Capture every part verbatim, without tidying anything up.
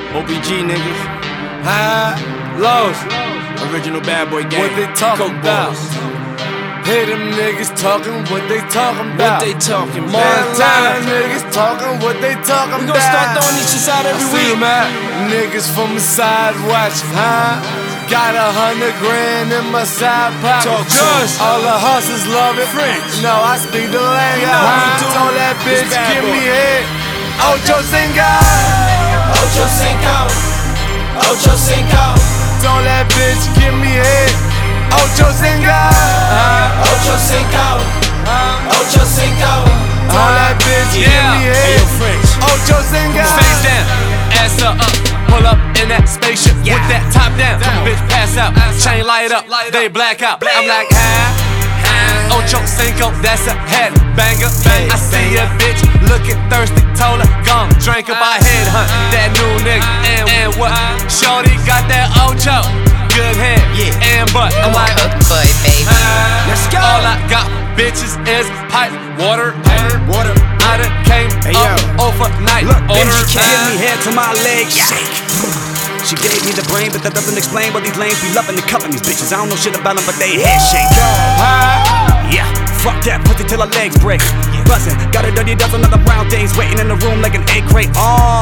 O B G niggas. High, lows. Original bad boy gang. What they talking about? Hey, them niggas talking what they talking about. What they talking about? Montana niggas talking what they talking about. We gon' start throwing these shits out every I see week. them out. Niggas from the side watching, huh? Got a hundred grand in my side pocket. Talk Just all the hustlers love it. French. No, I speak the language. You know what we Huh? do. Told that bitch, It's bad give boy. me head. Ocho Cinco. Ocho Cinco. Ocho Cinco. Told that bitch, give me head. Ocho Cinco. Ocho Cinco. Ocho Cinco. Told that bitch, give me Hey, head. yo, French. Ocho Cinco. Face down, ass up, up. Pull up in that spaceship with that top down. Come bitch, pass out, chain light up, they black out. I'm like, ah, Ocho Cinco, that's a head banger. I see a bitch looking thirsty, told her, gone, drink up, I head hunt that new nigga. And, and what? Shorty got that Ocho, good head, and butt. I'm like, Cook boy, baby. let's go. All I got, bitches, is pipe, water, Water. I done came Hey, up yo. overnight. Look, Order, Benji can't give me uh, head to my legs shake. She gave me the brain, but that doesn't explain why these lanes be loving and cuffing these bitches. I don't know shit about them, but they head shake. Yeah, fuck that, pussy till her legs break. Buzzing, got a dirty dozen other brown things waiting in the room like an egg crate. Oh,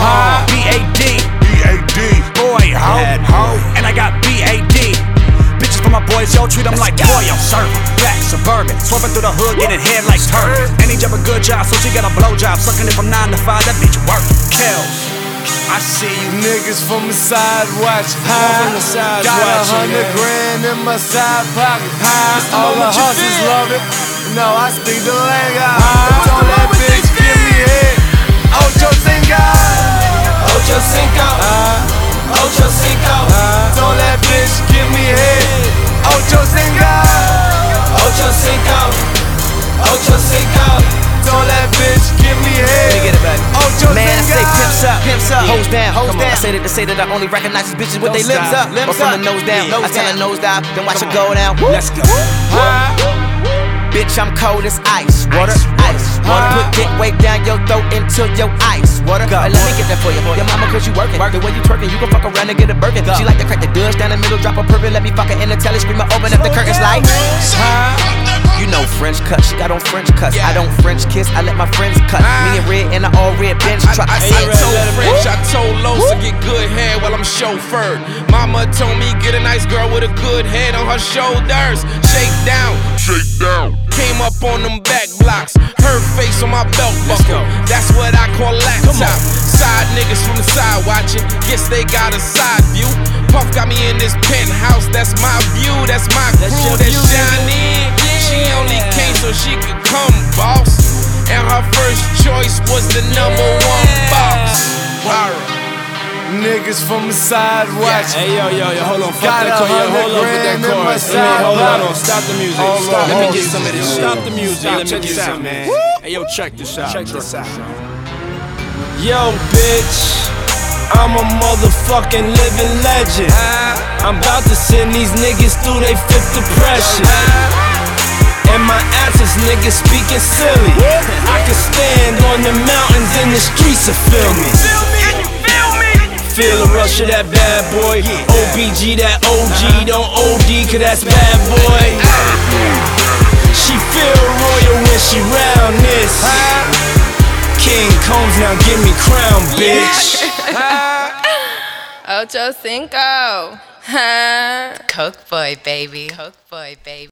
B A D, B A D. boy, ho, Bad ho. And I got B A D. Bitches for my boys, yo, treat them like boy, yo, serve 'em. Black, suburban, swerving through the hood, getting head like turbans. And he job a good job, so she got a blow job. Sucking it from nine to five, that bitch work. Kills. I see you. Niggas from the side watching, From huh? the sides Got a watching, hundred man. grand in my side pocket, huh? All the what you hustlers feel. love it. No, I speak the language. What's Told the that wrong with bitch, this give me head. Ocho Cinco. Ocho Cinco. Ocho Cinco. Told that bitch, give me head. Ocho Cinco. Ocho Cinco. Ocho Cinco. Told that bitch, give me head. Get it back. Ocho Man, I Cinco. say pimps up, pimps up, hoes down. Hoes Come on, I down. say that to say that I only recognize these bitches with Don't they limbs stop. up, Limbs or from up. the nose down. Yeah. I tell her nose down, then watch her Come go down. Woo. Let's go. Huh? Bitch, I'm cold as ice. Water, ice, water. Huh? Put dick way down your throat into your ice. Water, Go. Hey, let me get that for you. Your mama, cause you working. The way you twerking, you can fuck around and get a Birkin. She like to crack the Dutch down the middle, drop a purple. Let me fuck her in the telly, scream, open up the curtains like. You know French cut, she got on French cuts. I don't French kiss, I let my friends cut. Me and red in an all red bench truck. I, I, I told French, I told Los to get good head while I'm chauffeured. Mama told me get a nice girl with a good head on her shoulders. Shake down, Shake down. came up on them back blocks. Her face on my belt buckle. That's what I call laptop. Side niggas from the side watching. Guess they got a side view. Puff got me in this penthouse. That's my view. That's my crew. That's Johnny. She only came so she could come, boss. And her first choice was the number one box. Alright. Niggas from the side watching. Hey, yo, yo, yo, hold on. Fuck Got that a chorus. Yo, hundred hold on with that grand in my chorus. Let me, side hold on, pocket. hold on. Stop the music. Hold Stop. on, Let me hold get on. some of this shit. Stop the music. Stop, Let me check get this some, out. man. Hey, yo, check this out. Check this out. Yo, bitch, I'm a motherfucking living legend. I'm about to send these niggas through they fifth depression. And my answers, niggas speaking silly. I can stand on the mountains in the streets to feel me. Feel the rush of that bad boy. O B G, that O G, don't O D, cause that's bad boy. She feel royal when she round this. King Combs, now give me crown, bitch. Ocho Cinco. Huh? Coke boy, baby. Coke boy, baby.